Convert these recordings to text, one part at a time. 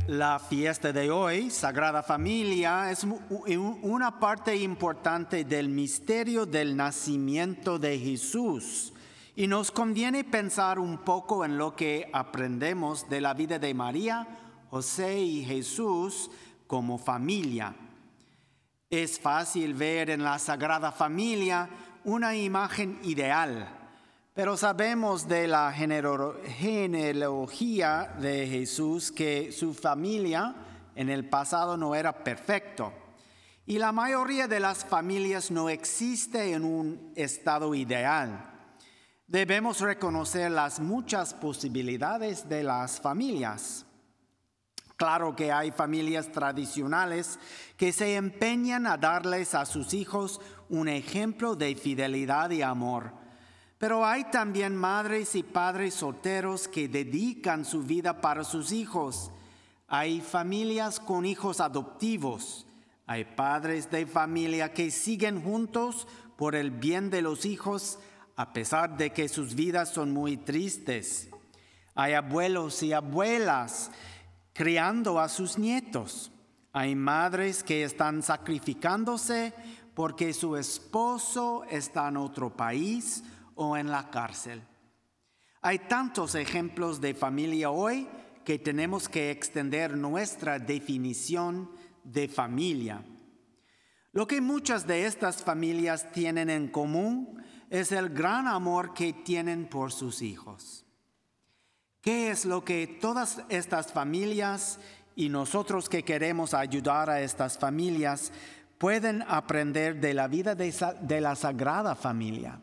La fiesta de hoy, Sagrada Familia, es una parte importante del misterio del nacimiento de Jesús. Y nos conviene pensar un poco en lo que aprendemos de la vida de María, José y Jesús como familia. Es fácil ver en la Sagrada Familia una imagen ideal, pero sabemos de la genealogía de Jesús que su familia en el pasado no era perfecto. Y la mayoría de las familias no existe en un estado ideal. Debemos reconocer las muchas posibilidades de las familias. Claro que hay familias tradicionales que se empeñan a darles a sus hijos un ejemplo de fidelidad y amor. Pero hay también madres y padres solteros que dedican su vida para sus hijos. Hay familias con hijos adoptivos. Hay padres de familia que siguen juntos por el bien de los hijos, a pesar de que sus vidas son muy tristes. Hay abuelos y abuelas criando a sus nietos. Hay madres que están sacrificándose porque su esposo está en otro país o en la cárcel. Hay tantos ejemplos de familia hoy que tenemos que extender nuestra definición de familia. Lo que muchas de estas familias tienen en común es el gran amor que tienen por sus hijos. ¿Qué es lo que todas estas familias y nosotros que queremos ayudar a estas familias pueden aprender de la vida de la Sagrada Familia?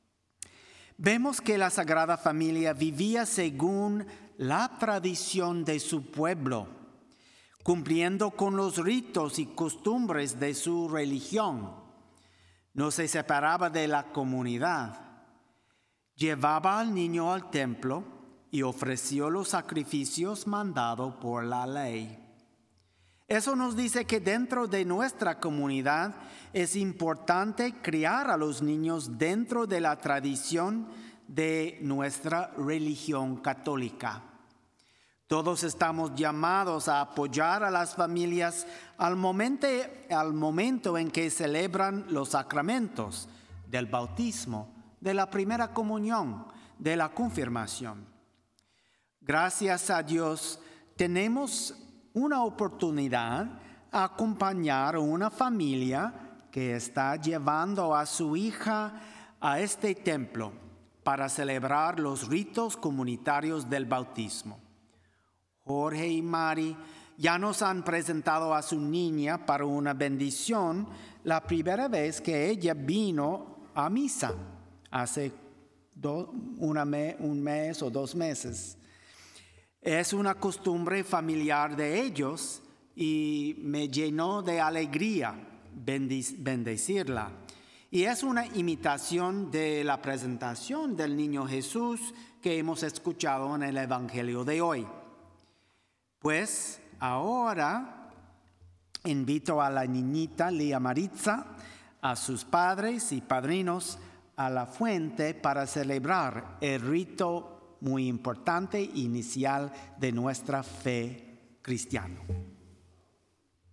Vemos que la Sagrada Familia vivía según la tradición de su pueblo, cumpliendo con los ritos y costumbres de su religión. No se separaba de la comunidad. Llevaba al niño al templo y ofreció los sacrificios mandados por la ley. Eso nos dice que dentro de nuestra comunidad es importante criar a los niños dentro de la tradición de nuestra religión católica. Todos estamos llamados a apoyar a las familias al momento en que celebran los sacramentos del bautismo, de la primera comunión, de la confirmación. Gracias a Dios tenemos una oportunidad a acompañar a una familia que está llevando a su hija a este templo para celebrar los ritos comunitarios del bautismo. Jorge y Mari ya nos han presentado a su niña para una bendición la primera vez que ella vino a misa, hace un mes o 2 meses. Es una costumbre familiar de ellos y me llenó de alegría bendecirla. Y es una imitación de la presentación del niño Jesús que hemos escuchado en el Evangelio de hoy. Pues ahora invito a la niñita Lía Maritza, a sus padres y padrinos a la fuente para celebrar el rito muy importante inicial de nuestra fe cristiana.